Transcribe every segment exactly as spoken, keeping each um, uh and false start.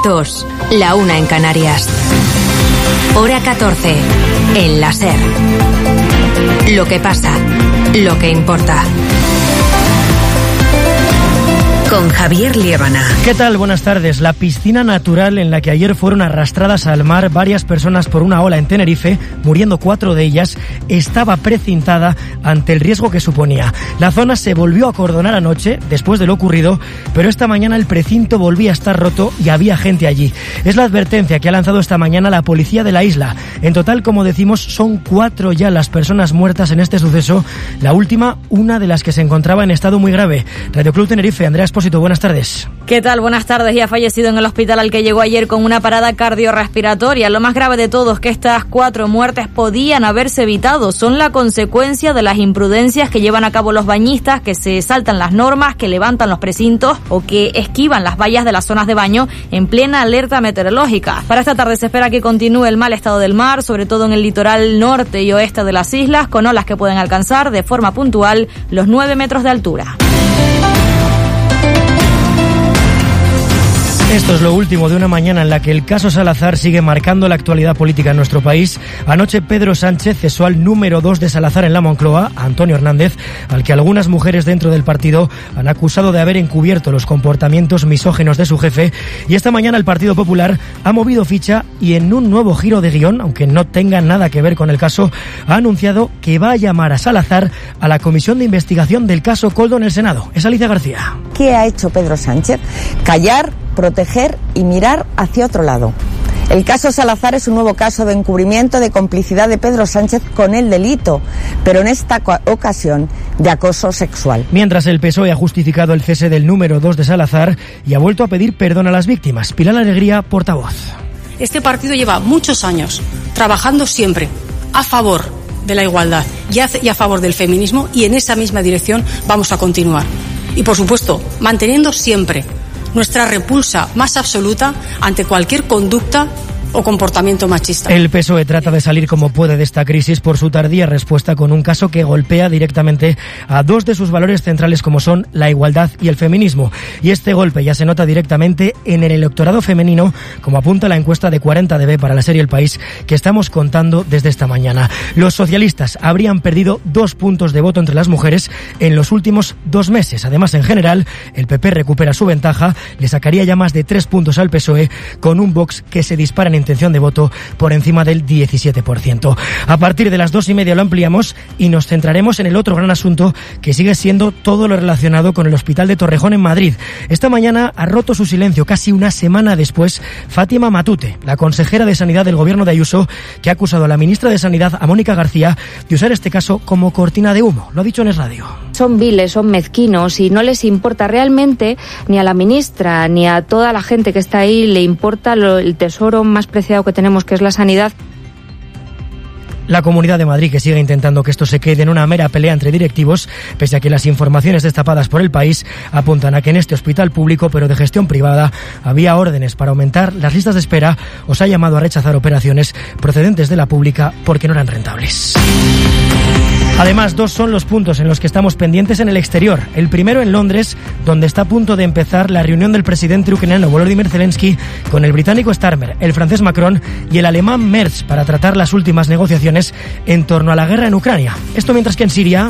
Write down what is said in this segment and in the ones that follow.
dos, la una en Canarias. Hora catorce, en la SER. Lo que pasa, lo que importa. Con Javier Liébana. ¿Qué tal? Buenas tardes. La piscina natural en la que ayer fueron arrastradas al mar varias personas por una ola en Tenerife, muriendo cuatro de ellas, estaba precintada ante el riesgo que suponía. La zona se volvió a acordonar anoche, después de lo ocurrido, pero esta mañana el precinto volvía a estar roto y había gente allí. Es la advertencia que ha lanzado esta mañana la policía de la isla. En total, como decimos, son cuatro ya las personas muertas en este suceso. La última, una de las que se encontraba en estado muy grave. Radio Club Tenerife, Andrea Espósito, buenas tardes. ¿Qué tal? Buenas tardes. Ya ha fallecido en el hospital al que llegó ayer con una parada cardiorrespiratoria. Lo más grave de todo es que estas cuatro muertes podían haberse evitado. Son la consecuencia de las imprudencias que llevan a cabo los bañistas, que se saltan las normas, que levantan los precintos o que esquivan las vallas de las zonas de baño en plena alerta meteorológica. Para esta tarde se espera que continúe el mal estado del mar, sobre todo en el litoral norte y oeste de las islas, con olas que pueden alcanzar de forma puntual los nueve metros de altura. Esto es lo último de una mañana en la que el caso Salazar sigue marcando la actualidad política en nuestro país. Anoche Pedro Sánchez cesó al número dos de Salazar en la Moncloa, Antonio Hernández, al que algunas mujeres dentro del partido han acusado de haber encubierto los comportamientos misóginos de su jefe. Y esta mañana el Partido Popular ha movido ficha y en un nuevo giro de guión, aunque no tenga nada que ver con el caso, ha anunciado que va a llamar a Salazar a la comisión de investigación del caso Koldo en el Senado. Es Alicia García. ¿Qué ha hecho Pedro Sánchez? Callar, proteger y mirar hacia otro lado. El caso Salazar es un nuevo caso de encubrimiento de complicidad de Pedro Sánchez con el delito, pero en esta ocasión de acoso sexual. Mientras el P S O E ha justificado el cese del número dos de Salazar y ha vuelto a pedir perdón a las víctimas. Pilar Alegría, portavoz. Este partido lleva muchos años trabajando siempre a favor de la igualdad y a, y a favor del feminismo, y en esa misma dirección vamos a continuar. Y por supuesto, manteniendo siempre nuestra repulsa más absoluta ante cualquier conducta o comportamiento machista. El P S O E trata de salir como puede de esta crisis por su tardía respuesta con un caso que golpea directamente a dos de sus valores centrales, como son la igualdad y el feminismo. Y este golpe ya se nota directamente en el electorado femenino, como apunta la encuesta de cuarenta D B para la serie El País que estamos contando desde esta mañana. Los socialistas habrían perdido dos puntos de voto entre las mujeres en los últimos dos meses. Además, en general, el P P recupera su ventaja, le sacaría ya más de tres puntos al P S O E, con un Vox que se dispara en intención de voto por encima del diecisiete por ciento. A partir de las dos y media lo ampliamos y nos centraremos en el otro gran asunto, que sigue siendo todo lo relacionado con el Hospital de Torrejón en Madrid. Esta mañana ha roto su silencio casi una semana después Fátima Matute, la consejera de Sanidad del gobierno de Ayuso, que ha acusado a la ministra de Sanidad, a Mónica García, de usar este caso como cortina de humo. Lo ha dicho en Es Radio. Son viles, son mezquinos y no les importa realmente, ni a la ministra ni a toda la gente que está ahí, le importa lo, el tesoro más preciado que tenemos, que es la sanidad. La Comunidad de Madrid, que sigue intentando que esto se quede en una mera pelea entre directivos, pese a que las informaciones destapadas por El País apuntan a que en este hospital público, pero de gestión privada, había órdenes para aumentar las listas de espera, os ha llamado a rechazar operaciones procedentes de la pública porque no eran rentables. Además, dos son los puntos en los que estamos pendientes en el exterior. El primero en Londres, donde está a punto de empezar la reunión del presidente ucraniano Volodymyr Zelensky con el británico Starmer, el francés Macron y el alemán Merz para tratar las últimas negociaciones en torno a la guerra en Ucrania. Esto mientras que en Siria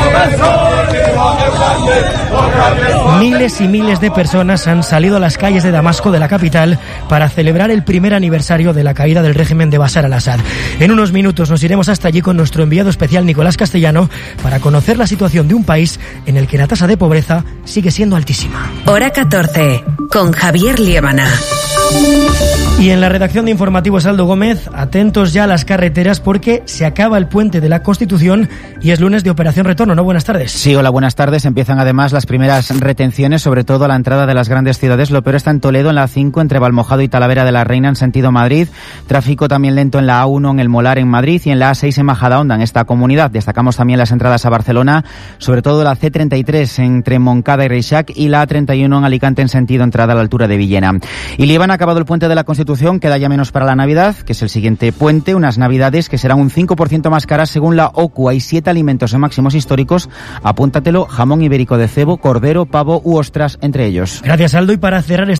miles y miles de personas han salido a las calles de Damasco, de la capital, para celebrar el primer aniversario de la caída del régimen de Bashar al-Assad. En unos minutos nos iremos hasta allí con nuestro enviado especial Nicolás Castellano para conocer la situación de un país en el que la tasa de pobreza sigue siendo altísima. Hora catorce, con Javier Liébana. Y en la redacción de Informativos Aldo Gómez, atentos ya a las carreteras porque se acaba el puente de la Constitución y es lunes de Operación Retorno, ¿no? Buenas tardes. Sí, hola, buenas tardes. Empiezan además las primeras retenciones, sobre todo a la entrada de las grandes ciudades. Lo peor está en Toledo, en la A cinco, entre Valmojado y Talavera de la Reina, en sentido Madrid. Tráfico también lento en la A uno, en el Molar, en Madrid, y en la A seis, en Majadahonda, en esta comunidad. Destacamos también las entradas a Barcelona, sobre todo la C treinta y tres entre Moncada y Reixac, y la A treinta y uno en Alicante, en sentido entrada a la altura de Villena. Y Líbana, acabado el puente de la Constitución, queda ya menos para la Navidad, que es el siguiente puente, unas Navidades que serán un cinco por ciento más caras según la O C U. Hay siete alimentos en máximos históricos, apúntatelo: jamón ibérico de cebo, cordero, pavo u ostras, entre ellos. Gracias, Aldo. Y para cerrar